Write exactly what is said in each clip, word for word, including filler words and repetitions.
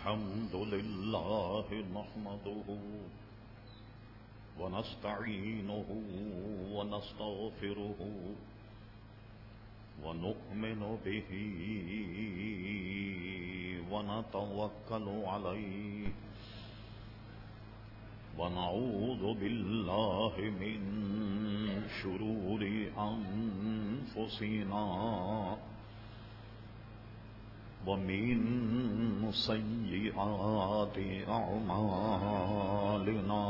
الحمد لله نحمده ونستعينه ونستغفره ونؤمن به ونتوكل عليه ونعوذ بالله من شرور أنفسنا ومن سيئات أعمالنا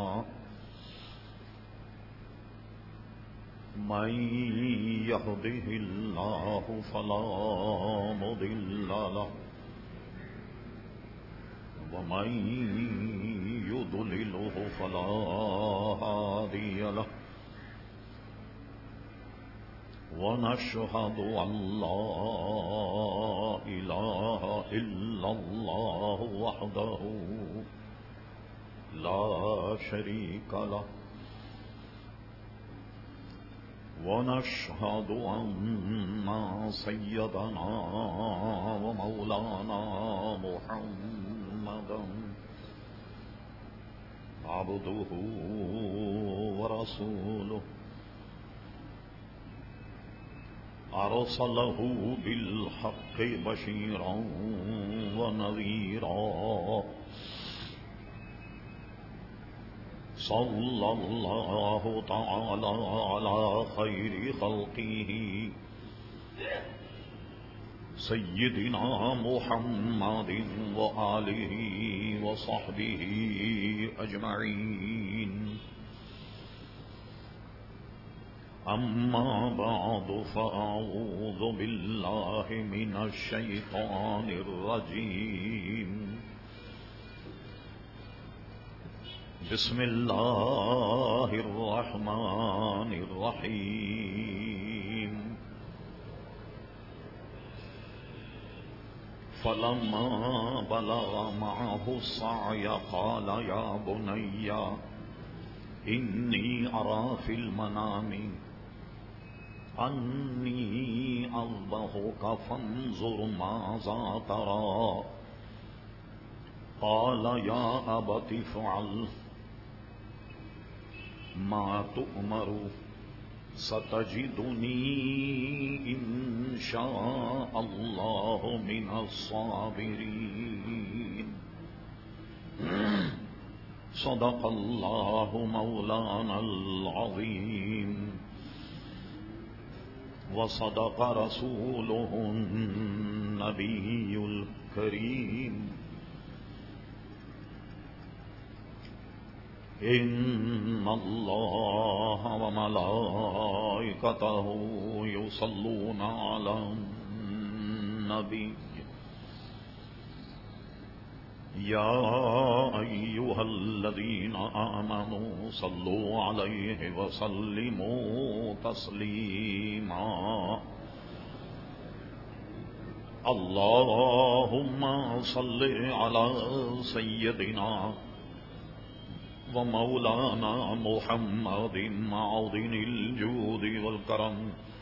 من يهده الله فلا مضل له ومن يضلله فلا هادي له ونشهد أن لا إله إلا الله وحده لا شريك له ونشهد أن سيدنا ومولانا محمدا عبده ورسوله أرسله بالحق بشيرا ونذيرا صلى الله تعالى على خير خلقه سيدنا محمد وآله وصحبه أجمعين. أما بعد فأعوذ بالله من الشيطان الرجيم. بسم الله الرحمن الرحيم. فلما بلغ معه السعي قال يا بني إني أرى في المنام أني أذبحك فانظر ماذا ترى. قال يا أبت افعل ما تؤمر ستجدني إن شاء الله من الصابرين. صدق الله مولانا العظيم وصدق رسوله النبي الكريم. إن الله وملائكته يصلون على النبي يا أيها الذين آمنوا صلوا عليه وسلموا تسليما. اللهم صل على سيدنا ومولانا محمد معدن الجود والكرم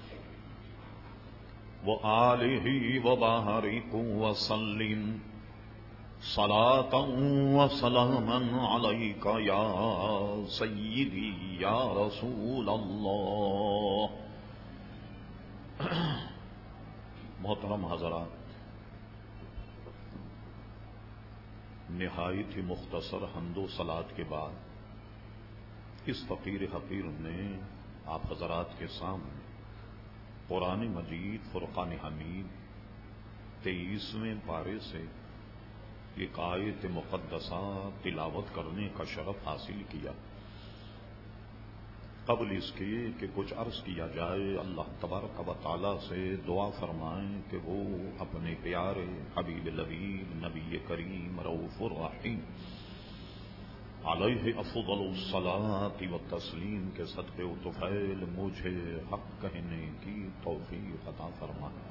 وآله وبارك وسلم صلاة وسلاما عليك يا سيدي يا رسول الله. محترم حضرات، نہایت ہی مختصر حمد و صلات کے بعد اس فقیر حقیر نے آپ حضرات کے سامنے قرآن مجید فرقان حمید تیئیسویں پارے سے ایک آیت مقدسہ تلاوت کرنے کا شرف حاصل کیا. قبل اس کے کہ کچھ عرض کیا جائے، اللہ تبارک و تعالی سے دعا فرمائیں کہ وہ اپنے پیارے حبیب لبیب نبی کریم رؤوف الرحیم علیہ افضل الصلاۃ والتسلیم کے صدقے و طفیل مجھے حق کہنے کی توفیق عطا فرمائیں.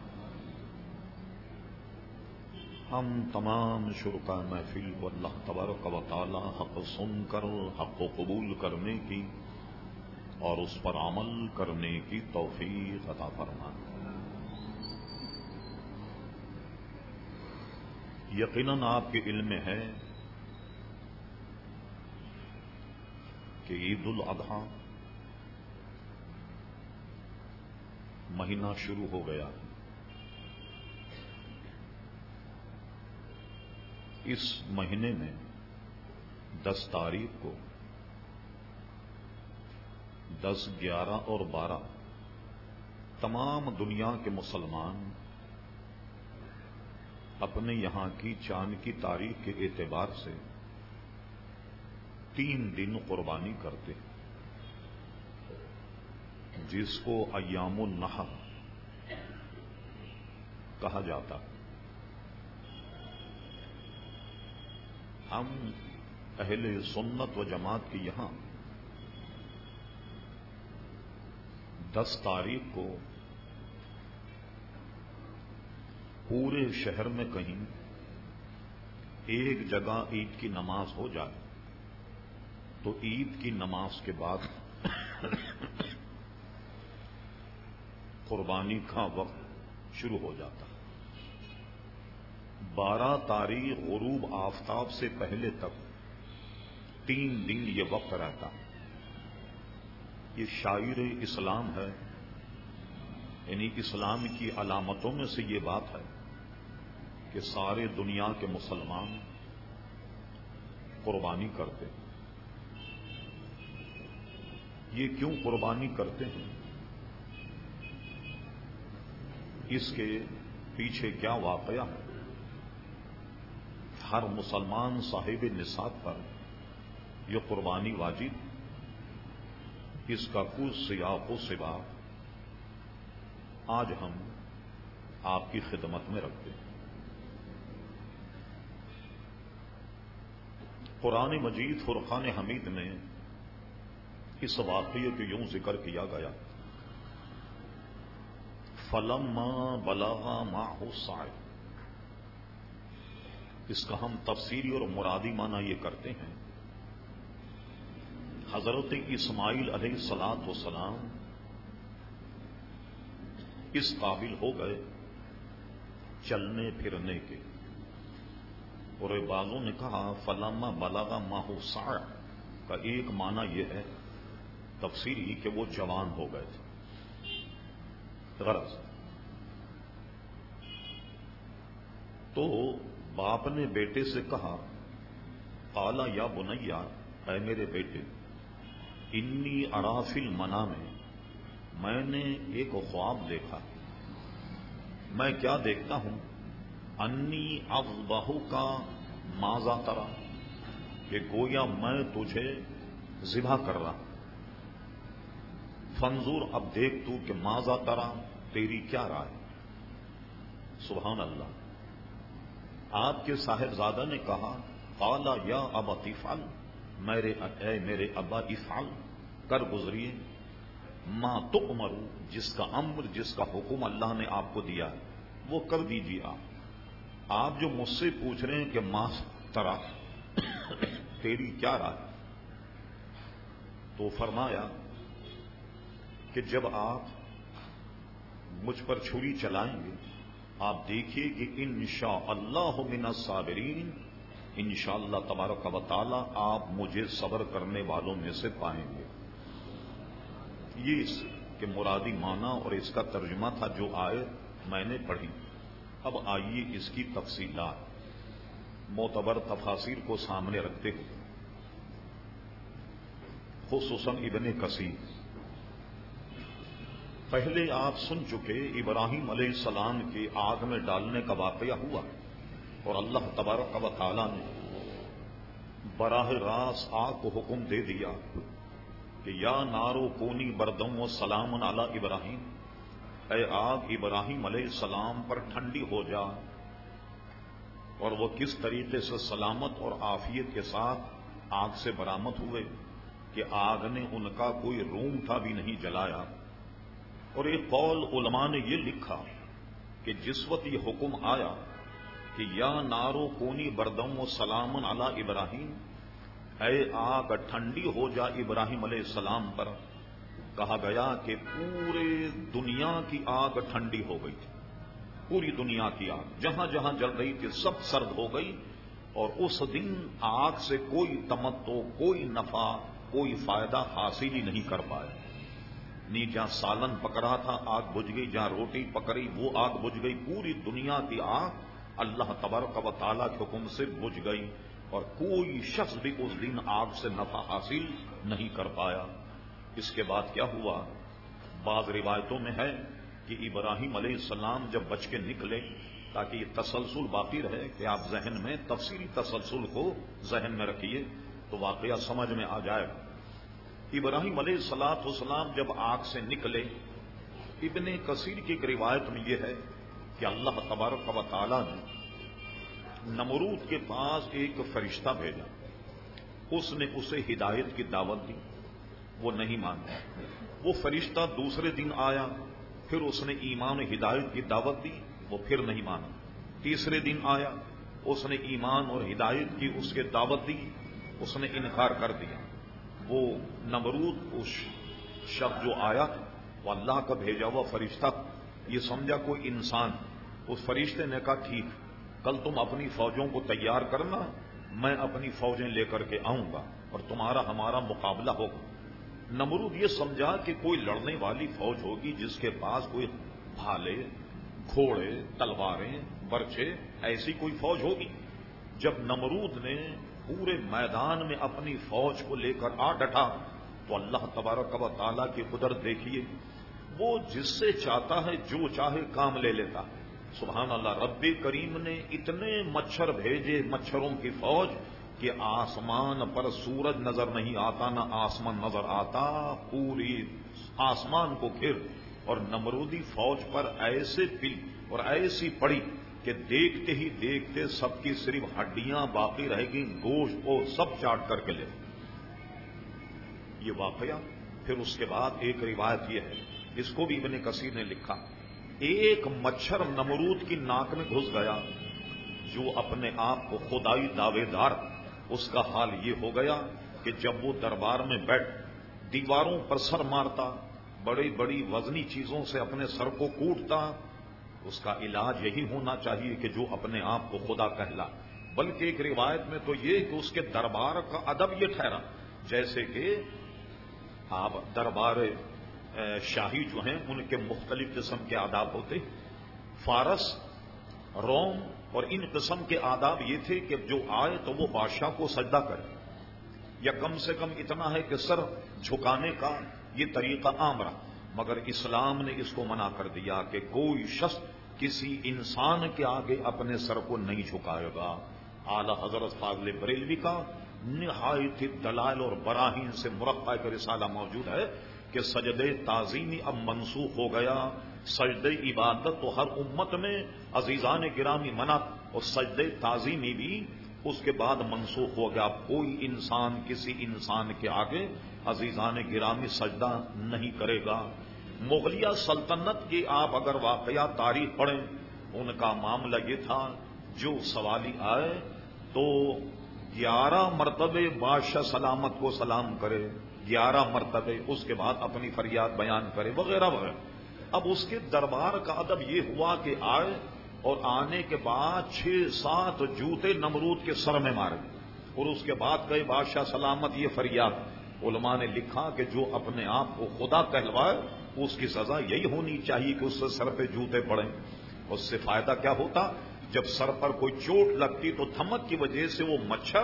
ہم تمام شرکا محفل کو اللہ تبارک و تعالی حق سن کر حق کو قبول کرنے کی اور اس پر عمل کرنے کی توفیق عطا فرمائیں. یقیناً آپ کے علم میں ہے کہ عید الاضحیٰ مہینہ شروع ہو گیا. اس مہینے میں دس تاریخ کو دس گیارہ اور بارہ تمام دنیا کے مسلمان اپنے یہاں کی چاند کی تاریخ کے اعتبار سے تین دن قربانی کرتے ہیں، جس کو ایام النحر کہا جاتا ہے. ہم اہل سنت و جماعت کے یہاں دس تاریخ کو پورے شہر میں کہیں ایک جگہ عید کی نماز ہو جائے تو عید کی نماز کے بعد قربانی کا وقت شروع ہو جاتا ہے. بارہ تاریخ غروب آفتاب سے پہلے تک تین دن یہ وقت رہتا ہے. یہ شاعر اسلام ہے، یعنی اسلام کی علامتوں میں سے یہ بات ہے کہ سارے دنیا کے مسلمان قربانی کرتے ہیں. یہ کیوں قربانی کرتے ہیں؟ اس کے پیچھے کیا واقعہ ہے؟ ہر مسلمان صاحب نصاب پر یہ قربانی واجب، اس کا کچھ سیاق و سباق آج ہم آپ کی خدمت میں رکھتے ہیں. قرآن مجید فرقان حمید میں اس واقعے کو یوں ذکر کیا گیا، فَلَمَّا بَلَغَ مَعَهُ السَّعْيُ. اس کا ہم تفسیری اور مرادی معنی یہ کرتے ہیں، حضرت اسماعیل علیہ الصلاۃ والسلام اس قابل ہو گئے چلنے پھرنے کے، اور بعضوں نے کہا فَلَمَّا بَلَغَ مَعَهُ السَّعْيُ کا ایک معنی یہ ہے تفسیری کہ وہ جوان ہو گئے تھے. غرض تو باپ نے بیٹے سے کہا قال یا بنیا، اے میرے بیٹے، انی ارا فی المنام، میں نے ایک خواب دیکھا. میں کیا دیکھتا ہوں؟ انی اذبحک ماذا ترا، کہ گویا میں تجھے ذبح کر رہا. فانظر، اب دیکھ تو کہ ماذا ترا، تیری کیا رائے. سبحان اللہ. آپ کے صاحبزادہ نے کہا قال یا ابت افعل، میرے اے میرے ابا افعل، کر گزریے، ما تؤمر، جس کا امر جس کا حکم اللہ نے آپ کو دیا وہ کر دیجیے. آپ آپ جو مجھ سے پوچھ رہے ہیں کہ ما ترا، تیری کیا رائے، تو فرمایا کہ جب آپ مجھ پر چھری چلائیں گے آپ دیکھیے کہ انشاءاللہ من الصابرین، انشاءاللہ تبارک و تعالی آپ مجھے صبر کرنے والوں میں سے پائیں گے. یہ اس کے مرادی معنی اور اس کا ترجمہ تھا جو آیت میں نے پڑھی. اب آئیے اس کی تفصیلات معتبر تفاسیر کو سامنے رکھتے ہوئے، خصوصاً ابن کثیر. پہلے آپ سن چکے ابراہیم علیہ السلام کے آگ میں ڈالنے کا واقعہ ہوا، اور اللہ تبارک و تعالی نے براہ راست آگ کو حکم دے دیا کہ یا نارو کونی بردم و سلام علی ابراہیم، اے آگ ابراہیم علیہ السلام پر ٹھنڈی ہو جا. اور وہ کس طریقے سے سلامت اور عافیت کے ساتھ آگ سے برآمد ہوئے کہ آگ نے ان کا کوئی روم تھا بھی نہیں جلایا. اور ایک قول علماء نے یہ لکھا کہ جس وقت یہ حکم آیا کہ یا نارو کونی بردم و سلام علی ابراہیم، اے آگ ٹھنڈی ہو جا ابراہیم علیہ السلام پر، کہا گیا کہ پورے دنیا کی آگ ٹھنڈی ہو گئی تھی. پوری دنیا کی آگ جہاں جہاں جل رہی تھی سب سرد ہو گئی، اور اس دن آگ سے کوئی تمتع، کوئی نفع، کوئی فائدہ حاصل ہی نہیں کر پائے۔ نہیں جہاں سالن پک رہا تھا آگ بجھ گئی، جہاں روٹی پک رہی وہ آگ بجھ گئی، پوری دنیا کی آگ اللہ تبارک و تعالیٰ کے حکم سے بجھ گئی، اور کوئی شخص بھی اس دن آگ سے نفع حاصل نہیں کر پایا۔ اس کے بعد کیا ہوا؟ بعض روایتوں میں ہے کہ ابراہیم علیہ السلام جب بچ کے نکلے، تاکہ یہ تسلسل باقی رہے کہ آپ ذہن میں تفصیلی تسلسل کو ذہن میں رکھیے تو واقعہ سمجھ میں آ جائے گا۔ ابراہیم علیہ الصلوۃ والسلام جب آگ سے نکلے، ابن کثیر کی ایک روایت میں یہ ہے کہ اللہ تبارک و تعالیٰ نے نمرود کے پاس ایک فرشتہ بھیجا، اس نے اسے ہدایت کی دعوت دی، وہ نہیں مانا۔ وہ فرشتہ دوسرے دن آیا، پھر اس نے ایمان و ہدایت کی دعوت دی، وہ پھر نہیں مانا۔ تیسرے دن آیا، اس نے ایمان اور ہدایت کی اس کے دعوت دی، اس نے انکار کر دیا۔ وہ نمرود اس شخص جو آیا وہ اللہ کا بھیجا ہوا فرشتہ، یہ سمجھا کوئی انسان۔ اس فرشتے نے کہا ٹھیک، کل تم اپنی فوجوں کو تیار کرنا، میں اپنی فوجیں لے کر کے آؤں گا اور تمہارا ہمارا مقابلہ ہوگا۔ نمرود یہ سمجھا کہ کوئی لڑنے والی فوج ہوگی جس کے پاس کوئی بھالے، گھوڑے، تلواریں، برچے، ایسی کوئی فوج ہوگی۔ جب نمرود نے پورے میدان میں اپنی فوج کو لے کر آ ڈٹا تو اللہ تبارک و تعالیٰ کی قدرت دیکھیے، وہ جس سے چاہتا ہے جو چاہے کام لے لیتا۔ سبحان اللہ، رب کریم نے اتنے مچھر بھیجے، مچھروں کی فوج، کہ آسمان پر سورج نظر نہیں آتا، نہ آسمان نظر آتا، پوری آسمان کو گھر، اور نمرودی فوج پر ایسے پل اور ایسی پڑی کہ دیکھتے ہی دیکھتے سب کی صرف ہڈیاں باقی رہ گئیں، گوشت کو سب چاٹ کر کے لے۔ یہ واقعہ پھر اس کے بعد ایک روایت یہ ہے، اس کو بھی ابن کثیر نے لکھا، ایک مچھر نمرود کی ناک میں گھس گیا، جو اپنے آپ کو خدائی دعوے دار، اس کا حال یہ ہو گیا کہ جب وہ دربار میں بیٹھ دیواروں پر سر مارتا، بڑی بڑی وزنی چیزوں سے اپنے سر کو کوٹتا، اس کا علاج یہی ہونا چاہیے کہ جو اپنے آپ کو خدا کہلا۔ بلکہ ایک روایت میں تو یہ کہ اس کے دربار کا ادب یہ ٹھہرا، جیسے کہ آپ دربار شاہی جو ہیں ان کے مختلف قسم کے آداب ہوتے، فارس، روم اور ان قسم کے آداب یہ تھے کہ جو آئے تو وہ بادشاہ کو سجدہ کرے، یا کم سے کم اتنا ہے کہ سر جھکانے کا یہ طریقہ عام رہا۔ مگر اسلام نے اس کو منع کر دیا کہ کوئی شخص کسی انسان کے آگے اپنے سر کو نہیں جھکائے گا۔ اعلی حضرت فاضل بریلوی کا نہایت دلائل اور براہین سے مرقع کا رسالہ موجود ہے کہ سجدہ تعظیمی اب منسوخ ہو گیا، سجدہ عبادت تو ہر امت میں عزیزان گرامی منع، اور سجدہ تعظیمی بھی اس کے بعد منسوخ ہو گیا۔ کوئی انسان کسی انسان کے آگے عزیزان گرامی سجدہ نہیں کرے گا۔ مغلیہ سلطنت کی آپ اگر واقعہ تاریخ پڑھیں، ان کا معاملہ یہ تھا، جو سوالی آئے تو گیارہ مرتبے بادشاہ سلامت کو سلام کرے، گیارہ مرتبے، اس کے بعد اپنی فریاد بیان کرے وغیرہ وغیرہ۔ اب اس کے دربار کا ادب یہ ہوا کہ آئے اور آنے کے بعد چھ سات جوتے نمرود کے سر میں مارے، اور اس کے بعد کہے بادشاہ سلامت یہ فریاد۔ علماء نے لکھا کہ جو اپنے آپ کو خدا کہلوائے اس کی سزا یہی ہونی چاہیے کہ اس سے سر پہ جوتے پڑیں۔ اس سے فائدہ کیا ہوتا؟ جب سر پر کوئی چوٹ لگتی تو دھمک کی وجہ سے وہ مچھر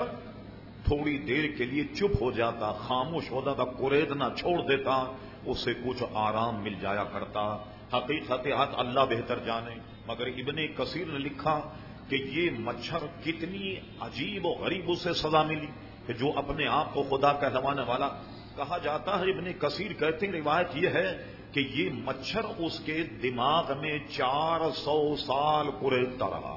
تھوڑی دیر کے لیے چپ ہو جاتا، خاموش ہوتا تھا، کوریدنا چھوڑ دیتا، اسے کچھ آرام مل جایا کرتا۔ حقیقت اللہ بہتر جانے، مگر ابن کثیر نے لکھا کہ یہ مچھر کتنی عجیب و غریب اسے سزا ملی کہ جو اپنے آپ کو خدا کہلوانے والا کہا جاتا ہے۔ ابن کثیر کہتے ہیں روایت یہ ہے کہ یہ مچھر اس کے دماغ میں چار سو سال کوریدتا رہا۔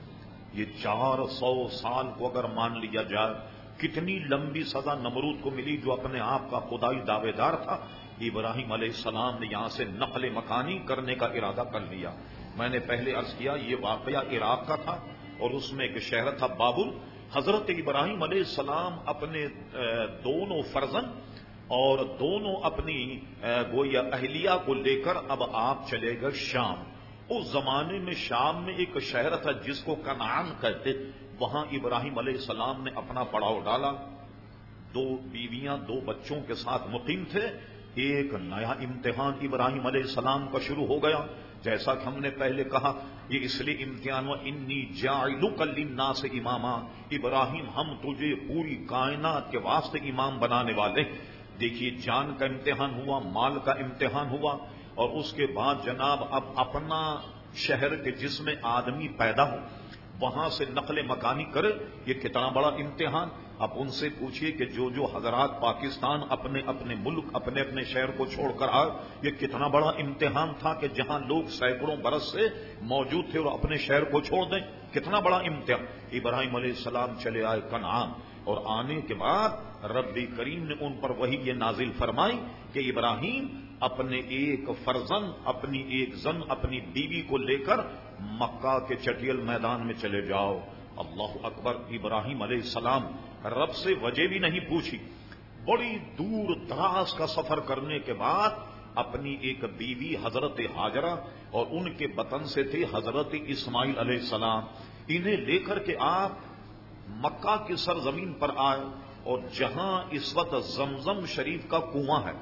یہ چار سو سال کو اگر مان لیا جائے کتنی لمبی سزا نمرود کو ملی، جو اپنے آپ کا خدائی دعوے دار تھا۔ ابراہیم علیہ السلام نے یہاں سے نقل مکانی کرنے کا ارادہ کر لیا۔ میں نے پہلے عرض کیا یہ واقعہ عراق کا تھا، اور اس میں ایک شہر تھا بابل۔ حضرت ابراہیم علیہ السلام اپنے دونوں فرزند اور دونوں اپنی گویا اہلیہ کو لے کر اب آپ چلے گئے شام، اس زمانے میں شام میں ایک شہر تھا جس کو کنعان کہتے، وہاں ابراہیم علیہ السلام نے اپنا پڑاؤ ڈالا، دو بیویاں دو بچوں کے ساتھ مقیم تھے۔ ایک نیا امتحان ابراہیم علیہ السلام کا شروع ہو گیا، جیسا کہ ہم نے پہلے کہا، یہ اس لیے امتحان و انی جاعلک للناس اماما، ابراہیم ہم تجھے پوری کائنات کے واسطے امام بنانے والے۔ دیکھیے جان کا امتحان ہوا، مال کا امتحان ہوا، اور اس کے بعد جناب اب اپنا شہر کے جس میں آدمی پیدا ہو وہاں سے نقل مکانی کرے، یہ کتنا بڑا امتحان۔ اب ان سے پوچھئے کہ جو جو حضرات پاکستان اپنے اپنے ملک اپنے اپنے شہر کو چھوڑ کر آئے، یہ کتنا بڑا امتحان تھا کہ جہاں لوگ سینکڑوں برس سے موجود تھے اور اپنے شہر کو چھوڑ دیں، کتنا بڑا امتحان۔ ابراہیم علیہ السلام چلے آئے کنعان، اور آنے کے بعد رب کریم نے ان پر وحی یہ نازل فرمائی کہ ابراہیم اپنے ایک فرزند، اپنی ایک زن، اپنی بیوی کو لے کر مکہ کے چٹیل میدان میں چلے جاؤ۔ اللہ اکبر۔ ابراہیم علیہ السلام رب سے وجہ بھی نہیں پوچھی، بڑی دور دراز کا سفر کرنے کے بعد اپنی ایک بیوی حضرت ہاجرہ اور ان کے بطن سے تھے حضرت اسماعیل علیہ السلام، انہیں لے کر کے آپ مکہ کی سرزمین پر آئے، اور جہاں اس وقت زمزم شریف کا کنواں ہے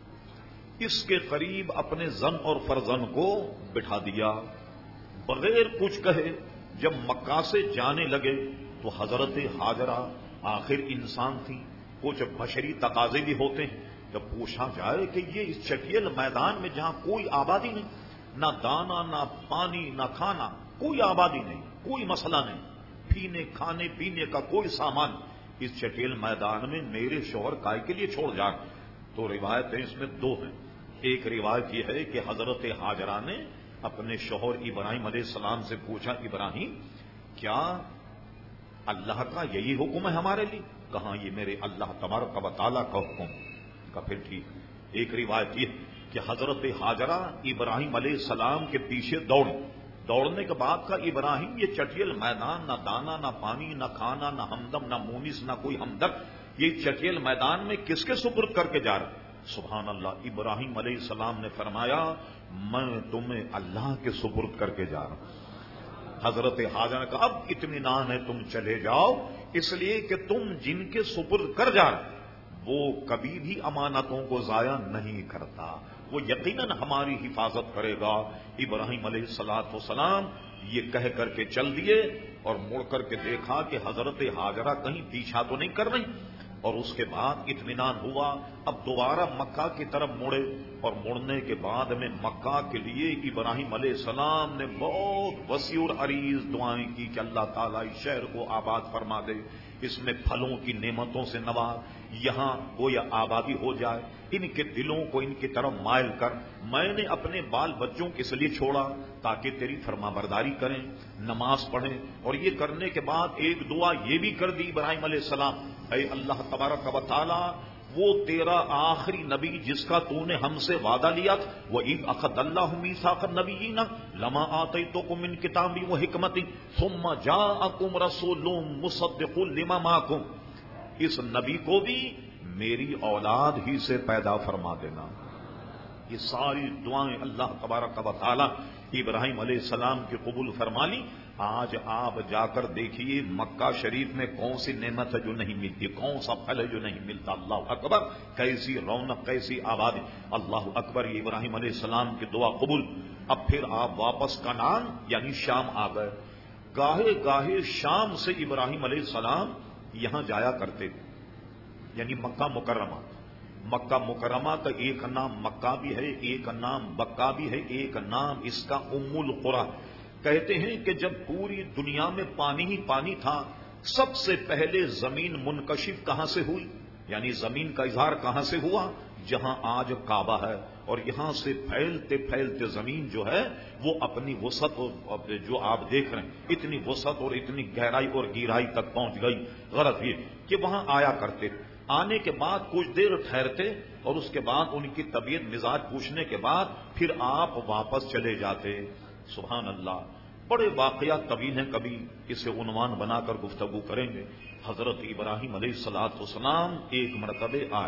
اس کے قریب اپنے زن اور فرزند کو بٹھا دیا، بغیر کچھ کہے۔ جب مکہ سے جانے لگے تو حضرت ہاجرہ آخر انسان تھی، کچھ بشری تقاضے بھی ہوتے ہیں، جب پوچھا جائے کہ یہ اس چٹیل میدان میں جہاں کوئی آبادی نہیں، نہ دانا نہ پانی نہ کھانا، کوئی آبادی نہیں، کوئی مسئلہ نہیں، پینے کھانے پینے کا کوئی سامان، اس چٹیل میدان میں میرے شوہر کائے کے لیے چھوڑ جائے؟ تو روایتیں اس میں دو ہیں۔ ایک روایت یہ ہے کہ حضرت ہاجرہ نے اپنے شوہر ابراہیم علیہ السلام سے پوچھا، ابراہیم کیا اللہ کا یہی حکم ہے ہمارے لیے؟ کہاں یہ میرے اللہ تبارک و تعالیٰ کا حکم کا؟ پھر ٹھیک۔ ایک روایت یہ کہ حضرت ہاجرہ ابراہیم علیہ السلام کے پیچھے دوڑ دوڑنے کے بعد کا ابراہیم یہ چٹیل میدان، نہ دانا نہ پانی نہ کھانا نہ ہمدم نہ مونس نہ کوئی ہمدرد، یہ چٹیل میدان میں کس کے سپرد کر کے جا رہا؟ سبحان اللہ۔ ابراہیم علیہ السلام نے فرمایا میں تمہیں اللہ کے سپرد کر کے جا رہا ہوں۔ حضرت ہاجرہ نے کہا اب اطمینان ہے، تم چلے جاؤ، اس لیے کہ تم جن کے سپرد کر جا رہے وہ کبھی بھی امانتوں کو ضائع نہیں کرتا، وہ یقیناً ہماری حفاظت کرے گا۔ ابراہیم علیہ الصلوۃ والسلام یہ کہہ کر کے چل دیے، اور مڑ کر کے دیکھا کہ حضرت ہاجرہ کہیں پیچھا تو نہیں کر رہی، اور اس کے بعد اطمینان ہوا۔ اب دوبارہ مکہ کی طرف مڑے، اور مڑنے کے بعد میں مکہ کے لیے ابراہیم علیہ السلام نے بہت وسیع اور عریض دعائیں کی کہ اللہ تعالیٰ اس شہر کو آباد فرما دے، اس میں پھلوں کی نعمتوں سے نواز، یہاں گویا آبادی ہو جائے، ان کے دلوں کو ان کی طرف مائل کر۔ میں نے اپنے بال بچوں کو اس لیے چھوڑا تاکہ تیری فرما برداری کریں، نماز پڑھیں، اور یہ کرنے کے بعد ایک دعا یہ بھی کر دی ابراہیم علیہ السلام، اے اللہ تبارک و تعالی، وہ تیرا آخری نبی جس کا تو نے ہم سے وعدہ لیا تھا، وَإِذْ أَخَذَ اللَّهُ مِيثَاقَ النَّبِيِّينَ لَمَا آتَيْتُكُم مِّن كِتَابٍ وَحِكْمَةٍ ثُمَّ جَاءَكُمْ رَسُولٌ مُّصَدِّقٌ لِّمَا مَعَكُمْ، اس نبی کو بھی میری اولاد ہی سے پیدا فرما دینا۔ یہ ساری دعائیں اللہ تبارک و تعالی ابراہیم علیہ السلام کی قبول فرما لی۔ آج آپ جا کر دیکھیے مکہ شریف میں کون سی نعمت ہے جو نہیں ملتی، کون سا پھل ہے جو نہیں ملتا۔ اللہ اکبر، کیسی رونق، کیسی آبادی، اللہ اکبر۔ یہ ابراہیم علیہ السلام کی دعا قبول۔ اب پھر آپ واپس کنعان یعنی شام آ گئے۔ گاہے گاہے شام سے ابراہیم علیہ السلام یہاں جایا کرتے تھے، یعنی مکہ مکرمہ۔ مکہ مکرمہ کا ایک نام مکہ بھی ہے، ایک نام بکہ بھی ہے، ایک نام اس کا ام القریٰ۔ کہتے ہیں کہ جب پوری دنیا میں پانی ہی پانی تھا، سب سے پہلے زمین منکشف کہاں سے ہوئی، یعنی زمین کا اظہار کہاں سے ہوا؟ جہاں آج کعبہ ہے، اور یہاں سے پھیلتے پھیلتے زمین جو ہے وہ اپنی وسعت جو آپ دیکھ رہے ہیں اتنی وسعت اور اتنی گہرائی اور گہرائی تک پہنچ گئی۔ غرض یہ کہ وہاں آیا کرتے، آنے کے بعد کچھ دیر ٹھہرتے، اور اس کے بعد ان کی طبیعت مزاج پوچھنے کے بعد پھر آپ واپس چلے جاتے۔ سبحان اللہ، بڑے واقعات طویل ہیں، کبھی اسے عنوان بنا کر گفتگو کریں گے۔ حضرت ابراہیم علیہ الصلوۃ والسلام ایک مرتبہ آئے،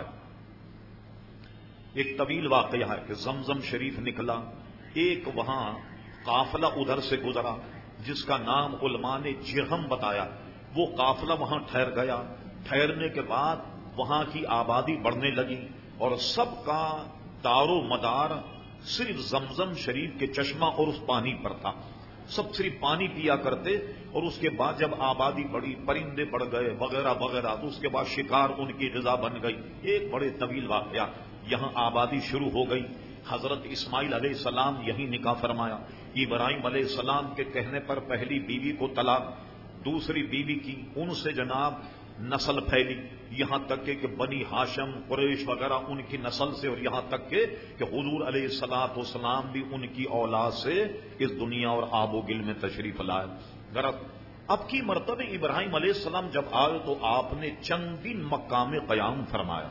ایک طویل واقعہ ہے کہ زمزم شریف نکلا، ایک وہاں قافلہ ادھر سے گزرا جس کا نام علماء نے جرہم بتایا. وہ قافلہ وہاں ٹھہر گیا. ٹھہرنے کے بعد وہاں کی آبادی بڑھنے لگی اور سب کا دار و مدار صرف زمزم شریف کے چشمہ اور اس پانی پر تھا. سب صرف پانی پیا کرتے. اور اس کے بعد جب آبادی بڑھی، پرندے بڑھ گئے وغیرہ وغیرہ، تو اس کے بعد شکار ان کی غذا بن گئی. ایک بڑے طویل واقعہ. یہاں آبادی شروع ہو گئی. حضرت اسماعیل علیہ السلام یہیں نکاح فرمایا. ابراہیم علیہ السلام کے کہنے پر پہلی بیوی کو طلاق، دوسری بیوی کی، ان سے جناب نسل پھیلی یہاں تک کہ کہ بنی ہاشم قریش وغیرہ ان کی نسل سے، اور یہاں تک کہ کہ حضور علیہ الصلوۃ والسلام بھی ان کی اولاد سے اس دنیا اور آب و گل میں تشریف لائے. غرض اب کی مرتبہ ابراہیم علیہ السلام جب آئے تو آپ نے چند دن مکہ میں قیام فرمایا.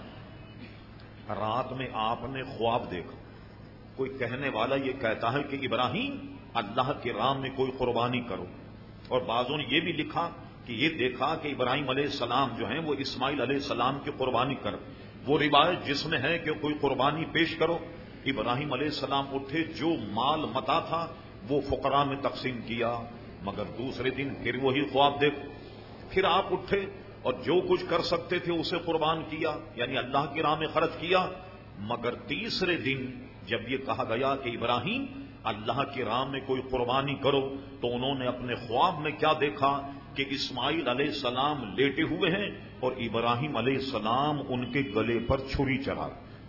رات میں آپ نے خواب دیکھا. کوئی کہنے والا یہ کہتا ہے کہ ابراہیم اللہ کے راہ میں کوئی قربانی کرو، اور بعضوں نے یہ بھی لکھا کہ یہ دیکھا کہ ابراہیم علیہ السلام جو ہیں وہ اسماعیل علیہ السلام کی قربانی کر. وہ روایت جس میں ہے کہ کوئی قربانی پیش کرو. ابراہیم علیہ السلام اٹھے، جو مال متا تھا وہ فقراء میں تقسیم کیا. مگر دوسرے دن پھر وہی خواب دیکھ. پھر آپ اٹھے اور جو کچھ کر سکتے تھے اسے قربان کیا، یعنی اللہ کی راہ میں خرچ کیا. مگر تیسرے دن جب یہ کہا گیا کہ ابراہیم اللہ کی راہ میں کوئی قربانی کرو، تو انہوں نے اپنے خواب میں کیا دیکھا کہ اسماعیل علیہ السلام لیٹے ہوئے ہیں اور ابراہیم علیہ السلام ان کے گلے پر چھری چلا.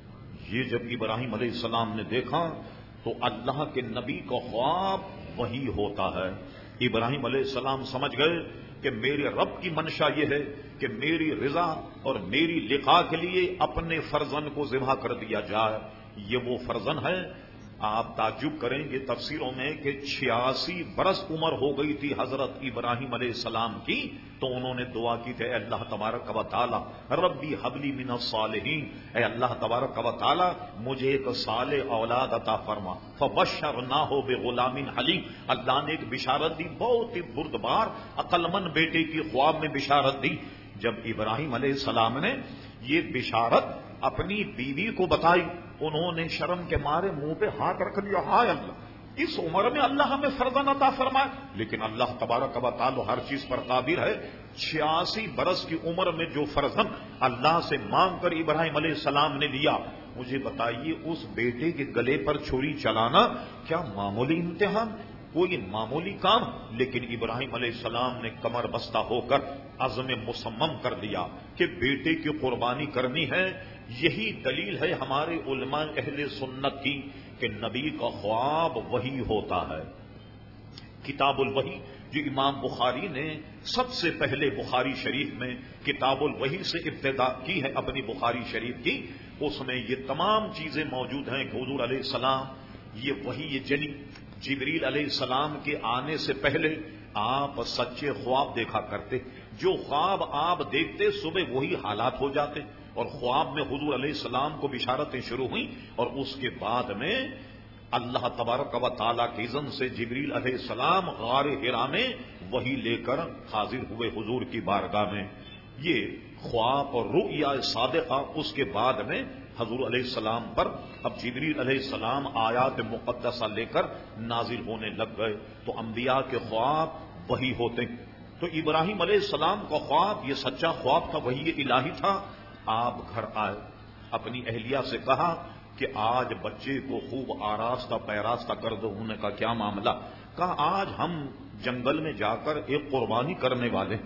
یہ جب ابراہیم علیہ السلام نے دیکھا تو اللہ کے نبی کا خواب وہی ہوتا ہے. ابراہیم علیہ السلام سمجھ گئے کہ میرے رب کی منشا یہ ہے کہ میری رضا اور میری لقاء کے لیے اپنے فرزند کو ذبح کر دیا جائے. یہ وہ فرزند ہے. آپ تعجب کریں گے تفسیروں میں کہ چھیاسی برس عمر ہو گئی تھی حضرت ابراہیم علیہ السلام کی، تو انہوں نے دعا کی تھی، اے اللہ تبارک و تعالی ربی حبلی من الصالحین، اے اللہ تبارک و تعالی مجھے ایک صالح اولاد عطا فرما. فبشرناہ بغلام حلیم، اللہ نے ایک بشارت دی، بہت ہی بردبار عقل مند بیٹے کی خواب میں بشارت دی. جب ابراہیم علیہ السلام نے یہ بشارت اپنی بیوی کو بتائی، انہوں نے شرم کے مارے منہ پہ ہاتھ رکھ دیا، ہائے اللہ، اس عمر میں اللہ ہمیں فرزند عطا فرمائے. لیکن اللہ تبارک و تعالی ہر چیز پر قادر ہے. چھیاسی برس کی عمر میں جو فرزند اللہ سے مانگ کر ابراہیم علیہ السلام نے لیا، مجھے بتائیے اس بیٹے کے گلے پر چھری چلانا کیا معمولی امتحان، کوئی معمولی کام؟ لیکن ابراہیم علیہ السلام نے کمر بستہ ہو کر عزم مصمم کر دیا کہ بیٹے کی قربانی کرنی ہے. یہی دلیل ہے ہمارے علماء اہل سنت کی کہ نبی کا خواب وہی ہوتا ہے. کتاب الوحی جو امام بخاری نے سب سے پہلے بخاری شریف میں کتاب الوحی سے ابتدا کی ہے اپنی بخاری شریف کی، اس میں یہ تمام چیزیں موجود ہیں کہ حضور علیہ السلام یہ وحی یہ جنی جبریل علیہ السلام کے آنے سے پہلے آپ سچے خواب دیکھا کرتے. جو خواب آپ دیکھتے صبح وہی حالات ہو جاتے، اور خواب میں حضور علیہ السلام کو بشارتیں شروع ہوئیں، اور اس کے بعد میں اللہ تبارک و تعالیٰ کی اذن سے جبریل علیہ السلام غار حرا میں وہی لے کر حاضر ہوئے حضور کی بارگاہ میں. یہ خواب اور رؤیا صادقہ اس کے بعد میں حضور علیہ السلام پر اب جبریل علیہ السلام آیات مقدسہ لے کر نازل ہونے لگ گئے. تو انبیاء کے خواب وہی ہوتے. تو ابراہیم علیہ السلام کا خواب یہ سچا خواب تھا، وہی الہی تھا. آپ گھر آئے، اپنی اہلیہ سے کہا کہ آج بچے کو خوب آراستہ پیراستہ کر دو. انہوں نے کہا کیا معاملہ؟ کہا آج ہم جنگل میں جا کر ایک قربانی کرنے والے.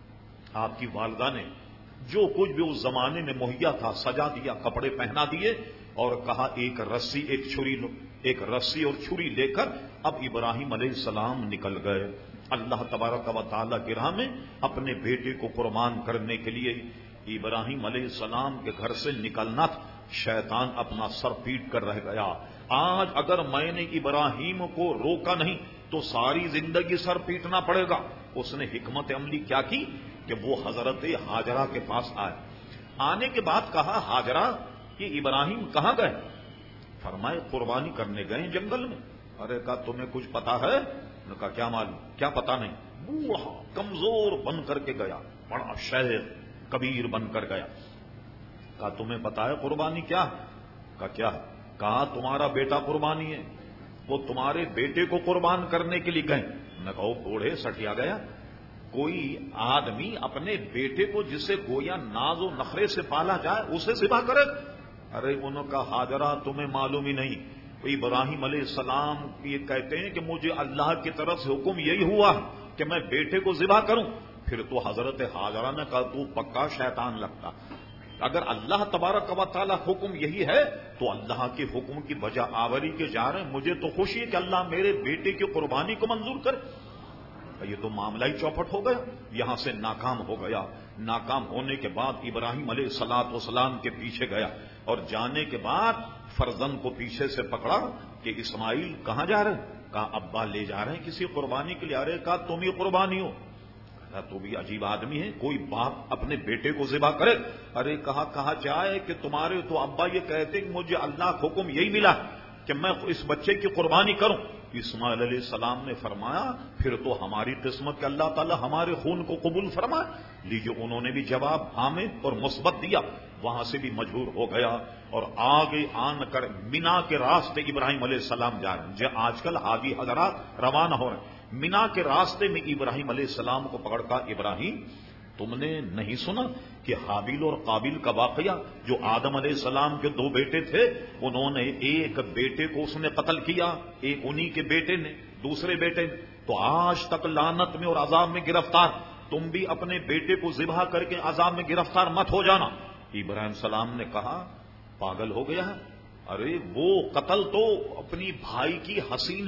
آپ کی والدہ نے جو کچھ بھی اس زمانے میں مہیا تھا سجا دیا، کپڑے پہنا دیے، اور کہا ایک رسی ایک چھری ایک رسی اور چھری لے کر اب ابراہیم علیہ السلام نکل گئے اللہ تبارک و تعالیٰ کی راہ میں اپنے بیٹے کو قربان کرنے کے لیے. ابراہیم علیہ السلام کے گھر سے نکلنا تھا، شیطان اپنا سر پیٹ کر رہ گیا. آج اگر میں نے ابراہیم کو روکا نہیں تو ساری زندگی سر پیٹنا پڑے گا. اس نے حکمت عملی کیا کی کہ وہ حضرت ہاجرہ کے پاس آئے. آنے کے بعد کہا ہاجرہ یہ ابراہیم کہاں گئے؟ فرمائے قربانی کرنے گئے جنگل میں. ارے کہا تمہیں کچھ پتا ہے؟ نے کہا کیا معلوم؟ کیا پتا نہیں؟ بوڑھا کمزور بن کر کے گیا، بڑا شیخ کبیر بن کر گیا. کہا تمہیں پتا ہے قربانی کیا؟ کہا کیا؟ کہا تمہارا بیٹا قربانی ہے. وہ تمہارے بیٹے کو قربان کرنے کے لیے گئے. میں کہو بوڑھے سٹیا گیا, کوئی آدمی اپنے بیٹے کو جسے گویا ناز و نخرے سے پالا جائے اسے ذبح کرے؟ ارے انہوں کا حاجرہ تمہیں معلوم ہی نہیں. ابراہیم علیہ السلام یہ کہتے ہیں کہ مجھے اللہ کی طرف سے حکم یہی ہوا کہ میں بیٹے کو ذبح کروں. پھر تو حضرت حاجرہ نے کہا تو پکا شیطان لگتا. اگر اللہ تبارک و تعالی حکم یہی ہے تو اللہ کے حکم کی بجا آوری کے جا رہے ہیں. مجھے تو خوشی ہے کہ اللہ میرے بیٹے کی قربانی کو منظور کرے. یہ تو معاملہ ہی چوپٹ ہو گیا, یہاں سے ناکام ہو گیا. ناکام ہونے کے بعد ابراہیم علیہ الصلوۃ والسلام کے پیچھے گیا اور جانے کے بعد فرزند کو پیچھے سے پکڑا کہ اسماعیل کہاں جا رہے ہیں؟ کہا ابا لے جا رہے ہیں کسی قربانی کے لیے. آ رہے کہا تم ہی قربانی ہو. کہا تو بھی عجیب آدمی ہے, کوئی باپ اپنے بیٹے کو ذبح کرے؟ ارے کہا کہا جائے کہ تمہارے تو ابا یہ کہتے کہ مجھے اللہ کا حکم یہی ملا کہ میں اس بچے کی قربانی کروں. اسماعیل علیہ السلام نے فرمایا پھر تو ہماری قسمت کہ اللہ تعالیٰ ہمارے خون کو قبول فرمائے. لیجیے انہوں نے بھی جواب حامد اور مثبت دیا. وہاں سے بھی مجبور ہو گیا اور آگے آن کر مینا کے راستے ابراہیم علیہ السلام جا رہے ہیں. جو آج کل حاجی حضرات روانہ ہو رہے ہیں, مینا کے راستے میں ابراہیم علیہ السلام کو پکڑ کر ابراہیم تم نے نہیں سنا کہ حابیل اور قابیل کا واقعہ, جو آدم علیہ السلام کے دو بیٹے تھے, انہوں نے ایک بیٹے کو اس نے قتل کیا, ایک انہی کے بیٹے نے دوسرے بیٹے نے, تو آج تک لعنت میں اور عذاب میں گرفتار. تم بھی اپنے بیٹے کو ذبح کر کے عذاب میں گرفتار مت ہو جانا. ابراہیم السلام نے کہا پاگل ہو گیا ہے, ارے وہ قتل تو اپنی بھائی کی حسین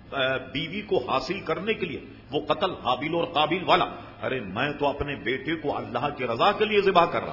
بیوی کو حاصل کرنے کے لیے, وہ قتل حابیل اور قابیل والا. ارے میں تو اپنے بیٹے کو اللہ کی رضا کے لیے ذبح کر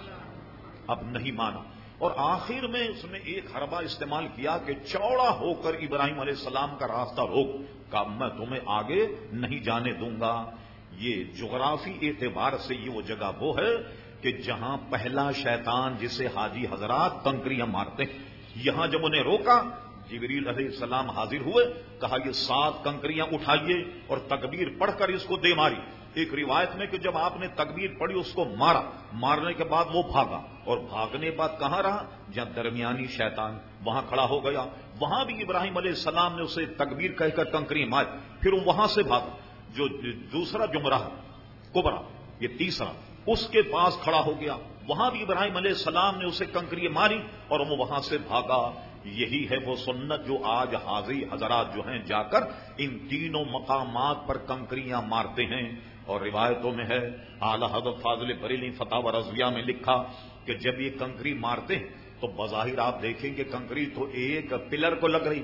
رہا. اب نہیں مانا اور آخر میں اس نے ایک حربہ استعمال کیا کہ چوڑا ہو کر ابراہیم علیہ السلام کا راستہ روک. کہا میں تمہیں آگے نہیں جانے دوں گا. یہ جغرافی اعتبار سے یہ وہ جگہ وہ ہے کہ جہاں پہلا شیطان جسے حاجی حضرات کنکریاں مارتے ہیں, یہاں جب انہیں روکا جبریل علیہ السلام حاضر ہوئے, کہا یہ سات کنکریاں اٹھائیے اور تکبیر پڑھ کر اس کو دے ماری. ایک روایت میں کہ جب آپ نے تکبیر پڑھی اس کو مارا, مارنے کے بعد وہ بھاگا اور بھاگنے کے بعد کہاں رہا؟ جہاں درمیانی شیطان وہاں کھڑا ہو گیا. وہاں بھی ابراہیم علیہ السلام نے اسے تکبیر کہہ کر کنکری ماری. پھر وہ وہاں سے بھاگا. جو دوسرا جمرہ کبرا, یہ تیسرا, اس کے پاس کھڑا ہو گیا. وہاں بھی ابراہیم علیہ السلام نے اسے کنکری ماری اور وہ وہاں سے بھاگا. یہی ہے وہ سنت جو آج حاضری حضرات جو ہیں جا کر ان تینوں مقامات پر کنکریاں مارتے ہیں. اور روایتوں میں ہے, اعلی حضرت فاضل بریلوی فتاوی رضویہ میں لکھا کہ جب یہ کنکری مارتے ہیں تو بظاہر آپ دیکھیں کہ کنکری تو ایک پلر کو لگ رہی,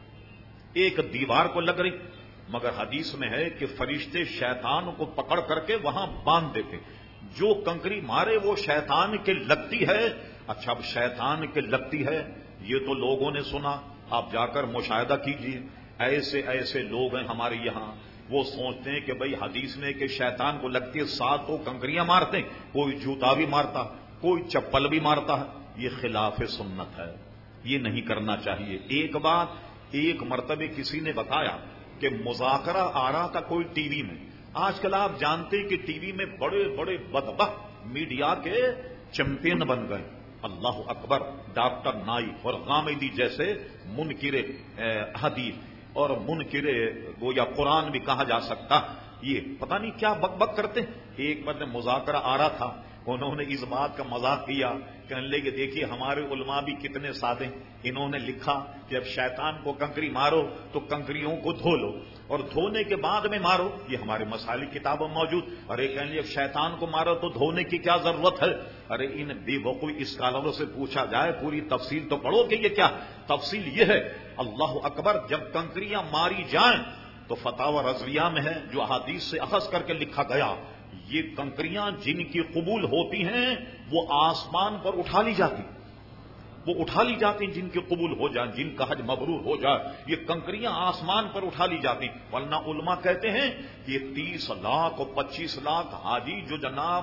ایک دیوار کو لگ رہی, مگر حدیث میں ہے کہ فرشتے شیطان کو پکڑ کر کے وہاں باندھ دیتے. جو کنکری مارے وہ شیطان کے لگتی ہے. اچھا اب شیطان کے لگتی ہے یہ تو لوگوں نے سنا, آپ جا کر مشاہدہ کیجئے. ایسے ایسے لوگ ہیں ہمارے یہاں, وہ سوچتے ہیں کہ بھئی حدیث میں کہ شیطان کو لگتی ہے سات تو کنکریاں مارتے ہیں, کوئی جوتا بھی مارتا, کوئی چپل بھی مارتا ہے. یہ خلاف سنت ہے, یہ نہیں کرنا چاہیے. ایک بات, ایک مرتبہ کسی نے بتایا کہ مذاکرہ آ رہا تھا کوئی ٹی وی میں. آج کل آپ جانتے ہیں کہ ٹی وی میں بڑے بڑے بدبخت میڈیا کے چیمپئن بن گئے. اللہ اکبر, ڈاکٹر نائی اور غامدی جیسے منکر حدیث اور منکر گویا قرآن بھی کہا جا سکتا, یہ پتہ نہیں کیا بک بک کرتے. ایک بار مذاکرہ آ رہا تھا, انہوں نے اس بات کا مذاق کیا, کہنے لگے دیکھیے ہمارے علماء بھی کتنے سادے. انہوں نے لکھا کہ اب شیطان کو کنکری مارو تو کنکریوں کو دھو لو اور دھونے کے بعد میں مارو. یہ ہمارے مسائل کتابوں موجود. ارے کہنے لگے اب شیطان کو مارو تو دھونے کی کیا ضرورت ہے؟ ارے ان بے وقوف اسکالروں سے پوچھا جائے پوری تفصیل تو پڑھو کہ یہ کیا تفصیل. یہ ہے اللہ اکبر, جب کنکریاں ماری جائیں تو فتاوی رضویہ میں ہے جو احادیث سے اخذ کر کے لکھا گیا, یہ کنکریاں جن کی قبول ہوتی ہیں وہ آسمان پر اٹھا لی جاتی, وہ اٹھا لی جاتی ہیں جن کی قبول ہو جائے, جن کا حج مبرور ہو جائے, یہ کنکریاں آسمان پر اٹھا لی جاتی. ورنہ علماء کہتے ہیں کہ یہ تیس لاکھ اور پچیس لاکھ حاجی جو جناب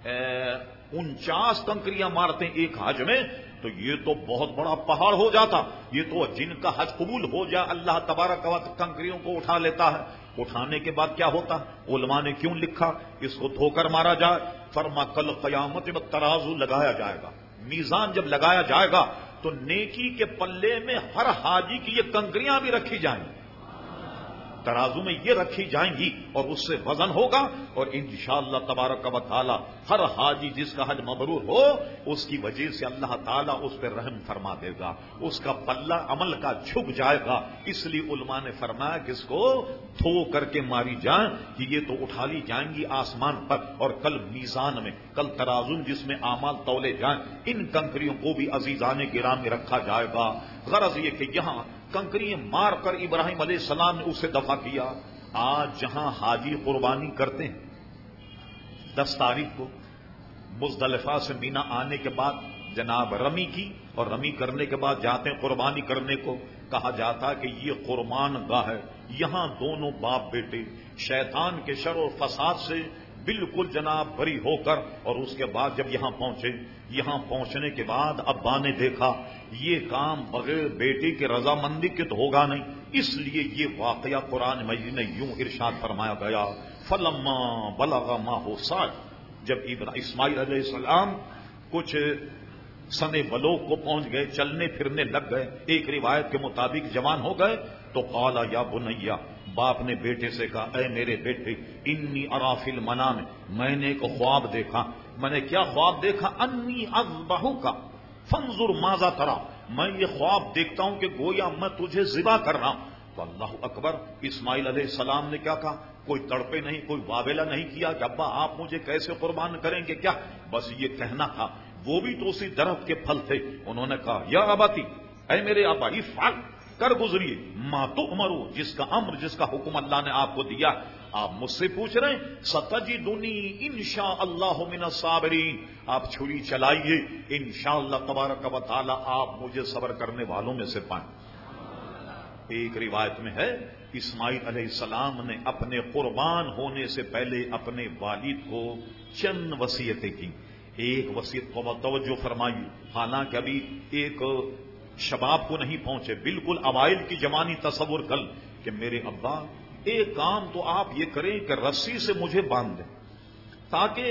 انچاس کنکریاں مارتے ہیں ایک حج میں, تو یہ تو بہت بڑا پہاڑ ہو جاتا. یہ تو جن کا حج قبول ہو جائے اللہ تبارک و تعالی کنکریوں کو اٹھا لیتا ہے. اٹھانے کے بعد کیا ہوتا؟ علماء نے کیوں لکھا اس کو دھو کر مارا جائے؟ فرما کل قیامت میں ترازو لگایا جائے گا, میزان جب لگایا جائے گا تو نیکی کے پلے میں ہر حاجی کی یہ کنکریاں بھی رکھی جائیں گی، ترازو میں یہ رکھی جائیں گی اور اس سے وزن ہوگا، اور انشاءاللہ تبارک و تعالی ہر حاجی جس کا حج مبرور ہو اس کی وجہ سے اللہ تعالیٰ اس پہ رحم فرما دے گا، اس کا پلہ عمل کا جھک جائے گا۔ اس لیے علماء نے فرمایا کہ اس کو دھو کر کے ماری جائیں کہ یہ تو اٹھا لی جائیں گی آسمان پر، اور کل میزان میں، کل ترازو جس میں اعمال تولے جائیں، ان کنکریوں کو بھی عزیزان گرامی میں رکھا جائے گا۔ غرض یہ کہ یہاں کنکری مار کر ابراہیم علیہ السلام نے اسے دفع کیا۔ آج جہاں حاجی قربانی کرتے ہیں دس تاریخ کو مزدلفہ سے مینا آنے کے بعد جناب رمی کی، اور رمی کرنے کے بعد جاتے ہیں قربانی کرنے کو، کہا جاتا کہ یہ قربان گاہ ہے، یہاں دونوں باپ بیٹے شیطان کے شر و فساد سے بالکل جناب بری ہو کر، اور اس کے بعد جب یہاں پہنچے، یہاں پہنچنے کے بعد ابا نے دیکھا یہ کام بغیر بیٹے کی رضامندی کے تو ہوگا نہیں، اس لیے یہ واقعہ قرآن مجید نے یوں ارشاد فرمایا گیا، فلما بلغ ماہ سال، جب اسماعیل علیہ السلام کچھ سنے بلوغ کو پہنچ گئے، چلنے پھرنے لگ گئے، ایک روایت کے مطابق جوان ہو گئے، تو قالا یا بنیا، باپ نے بیٹے سے کہا اے میرے بیٹے، انی ارا فی المنام، میں نے ایک خواب دیکھا۔ میں نے کیا خواب دیکھا؟ انی اذبحک فانظر ماذا ترى، میں یہ خواب دیکھتا ہوں کہ گویا میں تجھے ذبح کر رہا ہوں۔ تو اللہ اکبر، اسماعیل علیہ السلام نے کیا کہا؟ کوئی تڑپے نہیں، کوئی واویلا نہیں کیا کہ ابا آپ مجھے کیسے قربان کریں گے کیا، بس یہ کہنا تھا۔ وہ بھی تو اسی درخت کے پھل تھے۔ انہوں نے کہا یا اباتی، اے میرے ابا، افعل، کر گزریے، ما تؤمرو، جس کا امر، جس کا حکم اللہ نے آپ کو دیا۔ آپ مجھ سے پوچھ رہے ہیں ستجدنی انشاء اللہ من الصابرین، آپ چھری چلائیے، انشاءاللہ تبارک و تعالی آپ مجھے صبر کرنے والوں میں سے پائیں۔ ایک روایت میں ہے اسماعیل علیہ السلام نے اپنے قربان ہونے سے پہلے اپنے والد کو چند وصیتیں کی۔ ایک وصیت کو توجہ فرمائی، حالانکہ ابھی ایک شباب کو نہیں پہنچے، بالکل اوائل کی جوانی تصور کر کہ میرے ابا ایک کام تو آپ یہ کریں کہ رسی سے مجھے باندھ دیں، تاکہ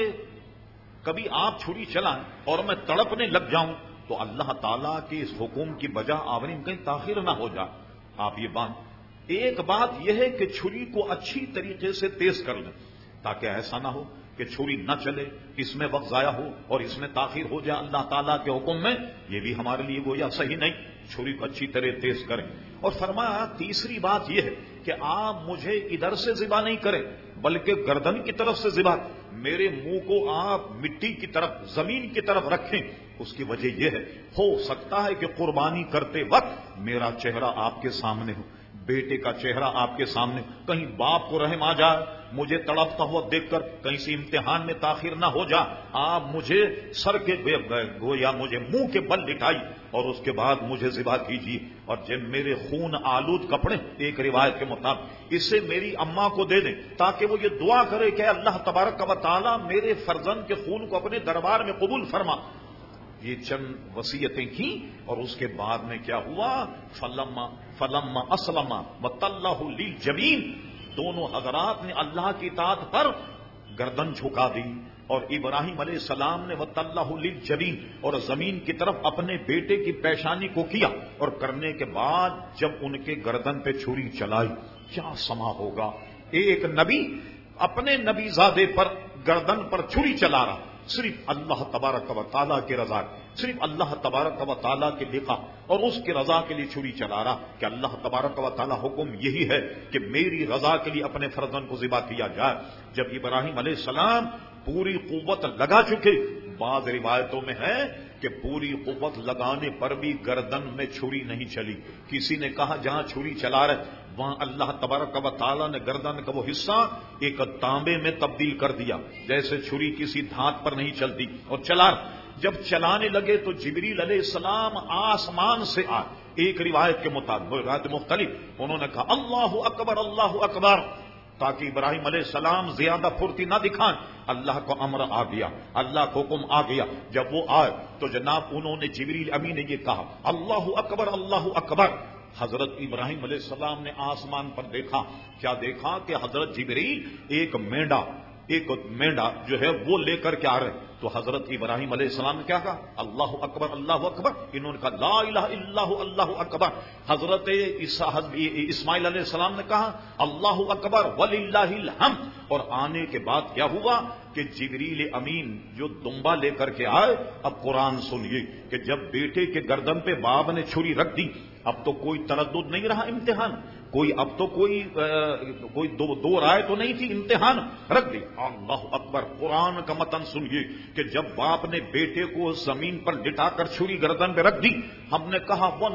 کبھی آپ چھری چلائیں اور میں تڑپنے لگ جاؤں تو اللہ تعالیٰ کے اس حکم کی بجا آوری میں کہیں تاخیر نہ ہو جائے، آپ یہ باندھ۔ ایک بات یہ ہے کہ چھری کو اچھی طریقے سے تیز کر لیں تاکہ ایسا نہ ہو کہ چھری نہ چلے، اس میں وقت ضائع ہو اور اس میں تاخیر ہو جائے اللہ تعالیٰ کے حکم میں، یہ بھی ہمارے لیے گویا صحیح نہیں، چھری کو اچھی طرح تیز کریں۔ اور فرمایا تیسری بات یہ ہے کہ آپ مجھے ادھر سے ذبح نہیں کریں بلکہ گردن کی طرف سے ذبح، میرے منہ کو آپ مٹی کی طرف، زمین کی طرف رکھیں۔ اس کی وجہ یہ ہے ہو سکتا ہے کہ قربانی کرتے وقت میرا چہرہ آپ کے سامنے ہو، بیٹے کا چہرہ آپ کے سامنے، کہیں باپ کو رحم آ جائے، مجھے تڑپتا ہوا دیکھ کر کہیں سے امتحان میں تاخیر نہ ہو جائے، آپ مجھے سر کے گویا مجھے منہ کے بل لٹائی اور اس کے بعد مجھے ذبح کیجیے، اور جب میرے خون آلود کپڑے، ایک روایت کے مطابق اسے میری اماں کو دے دیں تاکہ وہ یہ دعا کرے کہ اللہ تبارک و تعالیٰ میرے فرزند کے خون کو اپنے دربار میں قبول فرما۔ یہ چند وصیتیں کی اور اس کے بعد میں کیا ہوا؟ فلما فلما اسلم وتلہ للجبین، دونوں حضرات نے اللہ کی اطاعت پر گردن جھکا دی، اور ابراہیم علیہ السلام نے وتلہ للجبین، اور زمین کی طرف اپنے بیٹے کی پیشانی کو کیا، اور کرنے کے بعد جب ان کے گردن پہ چھری چلائی، کیا سما ہوگا؟ ایک نبی اپنے نبی زادے پر گردن پر چھری چلا رہا، صرف اللہ تبارک و تعالیٰ کی رضا، صرف اللہ تبارک و تعالیٰ کے لقاء اور اس کی رضا کے لیے چھری چلا رہا کہ اللہ تبارک و تعالیٰ حکم یہی ہے کہ میری رضا کے لیے اپنے فرزند کو ذبح کیا جائے۔ جب ابراہیم علیہ السلام پوری قوت لگا چکے، بعض روایتوں میں ہے کہ پوری قوت لگانے پر بھی گردن میں چھری نہیں چلی، کسی نے کہا جہاں چھری چلا رہے وہاں اللہ تبارک و تعالیٰ نے گردن کا وہ حصہ ایک تانبے میں تبدیل کر دیا، جیسے چھری کسی دھات پر نہیں چلتی، اور چلا جب چلانے لگے تو جبریل علیہ السلام آسمان سے آئے، ایک روایت کے مطابق، روایت مختلف، انہوں نے کہا اللہ اکبر اللہ اکبر، تاکہ ابراہیم علیہ السلام زیادہ پھرتی نہ دکھائیں۔ اللہ کو امر آ گیا، اللہ کو حکم آ گیا، جب وہ آئے تو جناب انہوں نے جبریل امین نے یہ کہا اللہ اکبر اللہ اکبر۔ حضرت ابراہیم علیہ السلام نے آسمان پر دیکھا، کیا دیکھا کہ حضرت جبریل ایک مینڈا ایک مینڈا جو ہے وہ لے کر کے آ رہے، تو تو حضرت ابراہیم علیہ السلام نے کیا کہا؟ اللہ اکبر اللہ اکبر. انہوں نے کہا لا الہ الا اللہ اللہ اکبر. حضرت اسماعیل علیہ السلام نے کہا اللہ اکبر وللہ الحمد. اور آنے کے بعد کیا ہوا کہ جبریل امین جو دمبا لے کر کے آئے. اب قرآن سنیے کہ جب بیٹے کے گردن پہ باپ نے چھری رکھ دی اب تو کوئی تردد نہیں رہا امتحان, کوئی اب تو کوئی کوئی دو, دو رائے تو نہیں تھی, امتحان رکھ دی. اللہ اکبر. قرآن کا متن سنیے کہ جب باپ نے بیٹے کو زمین پر لٹا کر چھری گردن پہ رکھ دی, ہم نے کہا وہ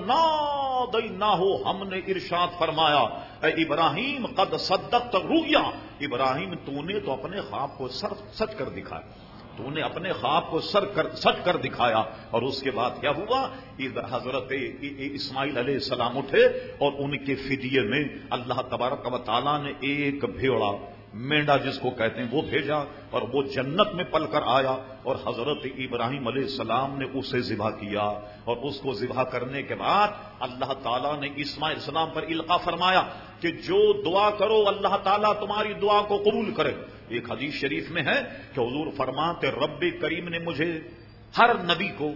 نہ ہو, ہم نے ارشاد فرمایا اے ابراہیم قد صدقت رؤیا. ابراہیم تو نے تو اپنے خواب کو سر سچ کر دکھایا, تو نے اپنے خواب کو سر کر سچ کر دکھایا. اور اس کے بعد کیا ہوا؟ حضرت اسماعیل علیہ السلام اٹھے اور ان کے فدیے میں اللہ تبارک و تعالیٰ نے ایک بھیڑا مینڈا جس کو کہتے ہیں وہ بھیجا, اور وہ جنت میں پل کر آیا. اور حضرت ابراہیم علیہ السلام نے اسے ذبح کیا, اور اس کو ذبح کرنے کے بعد اللہ تعالیٰ نے اسماعیل السلام پر القا فرمایا کہ جو دعا کرو اللہ تعالیٰ تمہاری دعا کو قبول کرے. ایک حدیث شریف میں ہے کہ حضور فرماتے رب کریم نے مجھے ہر نبی کو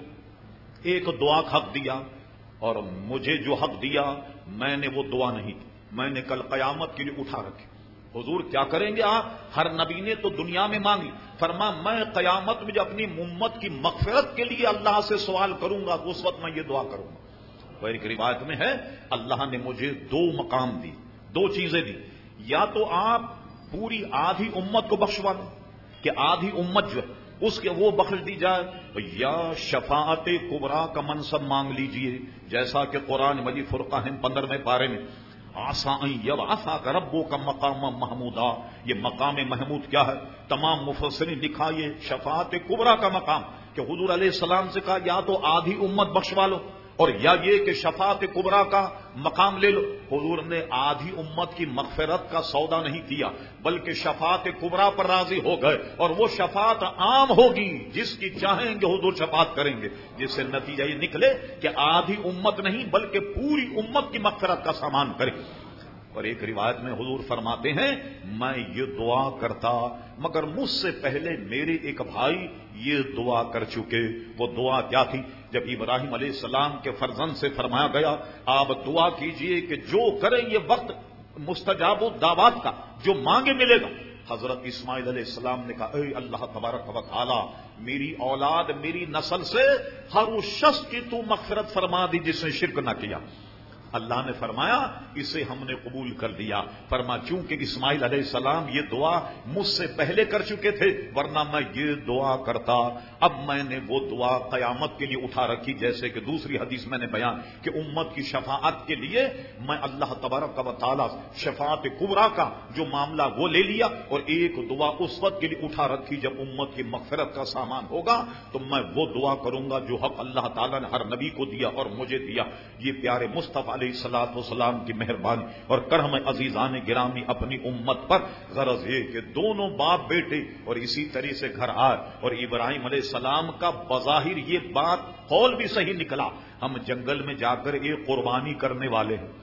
ایک دعا کا حق دیا, اور مجھے جو حق دیا میں نے وہ دعا نہیں کی, میں نے کل قیامت کے لیے اٹھا رکھی. حضور کیا کریں گے آپ؟ ہر نبی نے تو دنیا میں مانگی, فرما میں قیامت میں جب اپنی امت کی مغفرت کے لیے اللہ سے سوال کروں گا تو اس وقت میں یہ دعا کروں گا. تو ایک روایت میں ہے اللہ نے مجھے دو مقام دی, دو چیزیں دی. یا تو آپ پوری آدھی امت کو بخشوا دیں کہ آدھی امت جو ہے اس کے وہ بخش دی جائے, یا شفاعت کبریٰ کا منصب مانگ لیجئے جیسا کہ قرآن مجید فرقان پندرہویں پارے میں آسا یبعثا کا ربو کا مقام محمودا. یہ مقام محمود کیا ہے؟ تمام مفسرین لکھا یہ شفاعت کبریٰ کا مقام کہ حضور علیہ السلام سے کہا یا تو آدھی امت بخشوا لو اور یا یہ کہ شفاعت کبریٰ کا مقام لے لو. حضور نے آدھی امت کی مغفرت کا سودا نہیں کیا بلکہ شفاعت کبریٰ پر راضی ہو گئے, اور وہ شفاعت عام ہوگی, جس کی چاہیں گے حضور شفاعت کریں گے, جس سے نتیجہ یہ نکلے کہ آدھی امت نہیں بلکہ پوری امت کی مغفرت کا سامان کرے. اور ایک روایت میں حضور فرماتے ہیں میں یہ دعا کرتا مگر مجھ سے پہلے میرے ایک بھائی یہ دعا کر چکے. وہ دعا کیا تھی؟ جب ابراہیم علیہ السلام کے فرزند سے فرمایا گیا آپ دعا کیجئے کہ جو کریں یہ وقت مستجاب الدعوات کا, جو مانگے ملے گا. حضرت اسماعیل علیہ السلام نے کہا اے اللہ تبارک و تعالی میری اولاد میری نسل سے ہر اس شخص کی تو مغفرت فرما دی جس نے شرک نہ کیا. اللہ نے فرمایا اسے ہم نے قبول کر دیا. فرما چونکہ اسماعیل علیہ السلام یہ دعا مجھ سے پہلے کر چکے تھے ورنہ میں یہ دعا کرتا. اب میں نے وہ دعا قیامت کے لیے اٹھا رکھی, جیسے کہ دوسری حدیث میں نے بیان کہ امت کی شفاعت کے لیے میں اللہ تبارک و تعالی شفاعت کبریٰ کا جو معاملہ وہ لے لیا, اور ایک دعا اس وقت کے لیے اٹھا رکھی جب امت کی مغفرت کا سامان ہوگا تو میں وہ دعا کروں گا جو حق اللہ تعالیٰ نے ہر نبی کو دیا اور مجھے دیا. یہ پیارے مصطفیٰ علیہ الصلوۃ والسلام کی مہربانی اور کرم عزیزان گرامی اپنی امت پر. غرض یہ کہ دونوں باپ بیٹے اور اسی طریقے سے گھر آئے, اور ابراہیم علیہ السلام کا بظاہر یہ بات قول بھی صحیح نکلا. ہم جنگل میں جا کر ایک قربانی کرنے والے ہیں,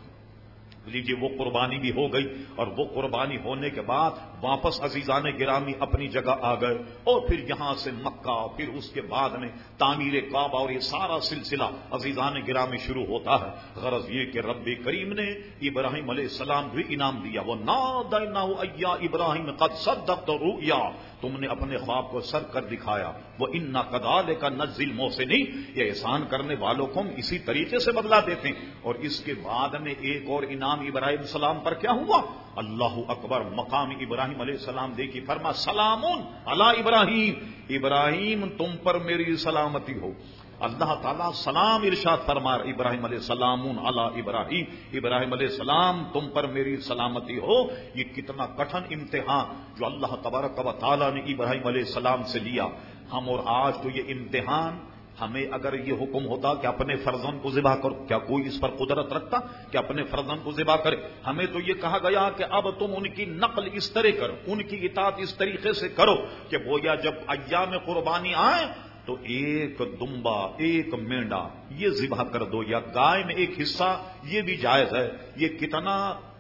لیجیے وہ قربانی بھی ہو گئی, اور وہ قربانی ہونے کے بعد واپس عزیزان گرامی اپنی جگہ آ گئے, اور پھر یہاں سے مکہ, پھر اس کے بعد میں تعمیر کعبہ اور یہ سارا سلسلہ عزیزان گرامی شروع ہوتا ہے. غرض یہ کہ رب کریم نے ابراہیم علیہ السلام بھی انعام دیا. وہ نادینہ ایا ابراہیم قد صدقت رؤیا, تم نے اپنے خواب کو سر کر دکھایا. وہ انا کذالک نجزی المحسنین, یہ احسان کرنے والوں کو ہم اسی طریقے سے بدلا دیتے ہیں. اور اس کے بعد میں ایک اور انعام ابراہیم السلام پر کیا ہوا؟ اللہ اکبر. مقام ابراہیم علیہ السلام دیکھی, فرما سلام علی ابراہیم, ابراہیم تم پر میری سلامتی ہو. اللہ تعالیٰ سلام ارشاد فرما ابراہیم علیہ السلام علی ابراہیم, ابراہیم علیہ السلام تم پر میری سلامتی ہو. یہ کتنا کٹھن امتحان جو اللہ تبارک و تعالیٰ نے ابراہیم علیہ السلام سے لیا. ہم اور آج تو یہ امتحان, ہمیں اگر یہ حکم ہوتا کہ اپنے فرزند کو ذبح کرو, کیا کوئی اس پر قدرت رکھتا کہ اپنے فرزند کو ذبح کرے؟ ہمیں تو یہ کہا گیا کہ اب تم ان کی نقل اس طرح کرو, ان کی اطاعت اس طریقے سے کرو کہ گویا جب ایام قربانی آئے تو ایک دمبا ایک مینڈا یہ ذبح کر دو, یا گائے میں ایک حصہ یہ بھی جائز ہے. یہ کتنا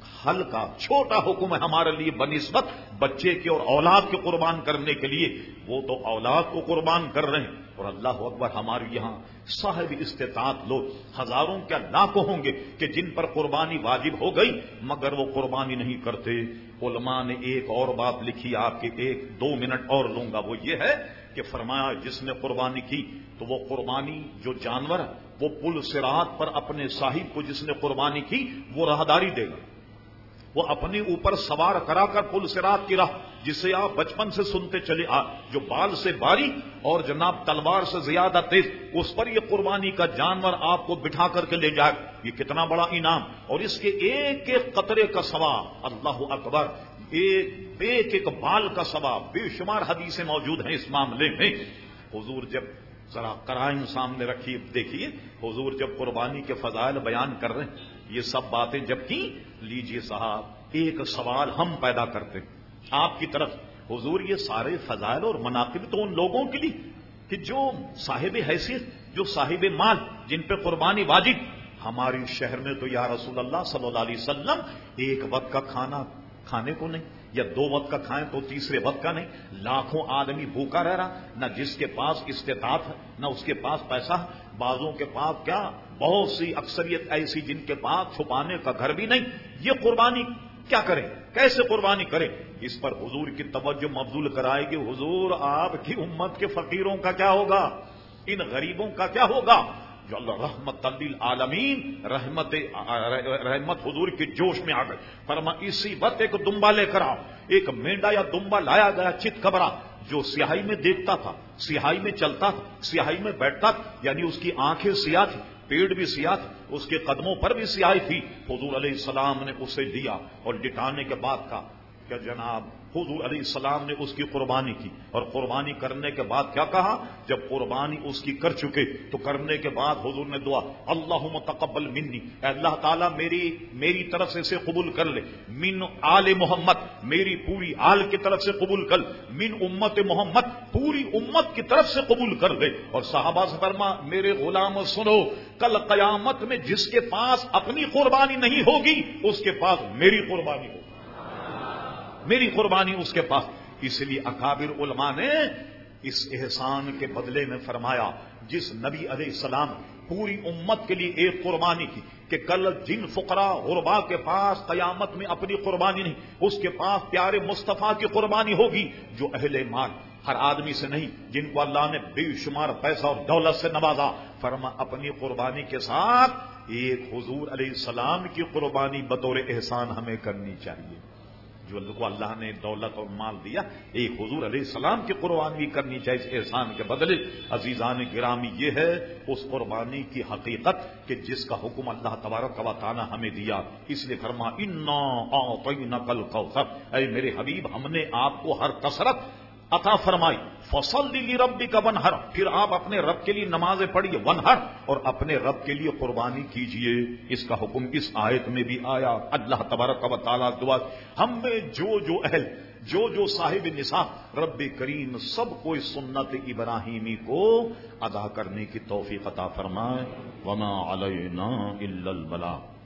ہلکا چھوٹا حکم ہے ہمارے لیے بنسبت بچے کے اور اولاد کے قربان کرنے کے لیے. وہ تو اولاد کو قربان کر رہے ہیں. اور اللہ اکبر، ہمارے یہاں صاحب استطاعت لوگ ہزاروں کیا لاکھوں ہوں گے کہ جن پر قربانی واجب ہو گئی مگر وہ قربانی نہیں کرتے. علماء نے ایک اور بات لکھی، آپ کے ایک دو منٹ اور لوں گا، وہ یہ ہے کہ فرمایا جس نے قربانی کی تو وہ قربانی جو جانور ہے وہ پل صراط پر اپنے صاحب کو جس نے قربانی کی وہ راہداری دے گا. وہ اپنے اوپر سوار کرا کر پل صراط کی راہ، جسے آپ بچپن سے سنتے چلے آ، جو بال سے باری اور جناب تلوار سے زیادہ تیز، اس پر یہ قربانی کا جانور آپ کو بٹھا کر کے لے جائے. یہ کتنا بڑا انعام، اور اس کے ایک ایک قطرے کا ثواب، اللہ اکبر، ایک ایک ایک بال کا ثواب. بے شمار حدیثیں موجود ہیں اس معاملے میں. حضور جب ذرا قرائن سامنے رکھیے، دیکھیے حضور جب قربانی کے فضائل بیان کر رہے ہیں، یہ سب باتیں جب کی، لیجئے صاحب ایک سوال ہم پیدا کرتے ہیں آپ کی طرف. حضور یہ سارے فضائل اور مناقب تو ان لوگوں کے لیے کہ جو صاحب حیثیت، جو صاحب مال، جن پہ قربانی واجب. ہماری شہر میں تو یا رسول اللہ صلی اللہ علیہ وسلم ایک وقت کا کھانا کھانے کو نہیں، یا دو وقت کا کھائیں تو تیسرے وقت کا نہیں. لاکھوں آدمی بھوکا رہ رہا، نہ جس کے پاس استطاعت ہے نہ اس کے پاس پیسہ ہے. بعضوں کے پاس کیا، بہت سی اکثریت ایسی جن کے پاس چھپانے کا گھر بھی نہیں. یہ قربانی کیا کریں، کیسے قربانی کریں؟ اس پر حضور کی توجہ مبذول کرائے گی. حضور آپ کی امت کے فقیروں کا کیا ہوگا، ان غریبوں کا کیا ہوگا جو اللہ رحمت للعالمین، رحمت رحمت حضور کے جوش میں آ گئے. فرما اسی وقت ایک دمبا لے کر آؤ. ایک مینڈا یا دمبا لایا گیا چت کبرا، جو سیاہی میں دیکھتا تھا، سیاہی میں چلتا تھا، سیاہی میں بیٹھتا تھا، یعنی اس کی آنکھیں سیاہ تھی، پیڑ بھی سیاہ تھا، اس کے قدموں پر بھی سیاہی تھی. حضور علیہ السلام نے اسے دیا اور لٹانے کے بعد کہا کہ جناب حضور علیہ السلام نے اس کی قربانی کی. اور قربانی کرنے کے بعد کیا کہا، جب قربانی اس کی کر چکے تو کرنے کے بعد حضور نے دعا، اللہم تقبل منی، اے اللہ تعالیٰ میری میری طرف سے اسے قبول کر لے. من آل محمد، میری پوری آل کی طرف سے قبول کر. من امت محمد، پوری امت کی طرف سے قبول کر لے. اور صحابہ سے فرما، میرے غلام سنو، کل قیامت میں جس کے پاس اپنی قربانی نہیں ہوگی اس کے پاس میری قربانی ہوگی، میری قربانی اس کے پاس. اس لیے اکابر علماء نے اس احسان کے بدلے میں فرمایا، جس نبی علیہ السلام پوری امت کے لیے ایک قربانی کی کہ کل جن فقراء غربا کے پاس قیامت میں اپنی قربانی نہیں، اس کے پاس پیارے مصطفیٰ کی قربانی ہوگی. جو اہل مال، ہر آدمی سے نہیں، جن کو اللہ نے بے شمار پیسہ اور دولت سے نوازا، فرما اپنی قربانی کے ساتھ ایک حضور علیہ السلام کی قربانی بطور احسان ہمیں کرنی چاہیے. جو کو اللہ نے دولت اور مال دیا، ایک حضور علیہ السلام کی قربانی کرنی چاہیے اس احسان کے بدلے. عزیزان گرامی، یہ ہے اس قربانی کی حقیقت کہ جس کا حکم اللہ تبارک و تعالی ہمیں دیا. اس لیے فرما انا اعطیناک الکوثر، اے میرے حبیب ہم نے آپ کو ہر کثرت عطا فرمائی. فصل لربک ونحر، پھر آپ اپنے رب کے لیے نمازیں پڑھیے. ونحر، اور اپنے رب کے لیے قربانی کیجئے. اس کا حکم اس آیت میں بھی آیا. اللہ تبارک و تعالیٰ دعا ہم میں جو جو اہل، جو جو صاحب نصاب، رب کریم سب کو اس سنت ابراہیمی کو ادا کرنے کی توفیق عطا فرمائے. وما علینا الا البلاغ.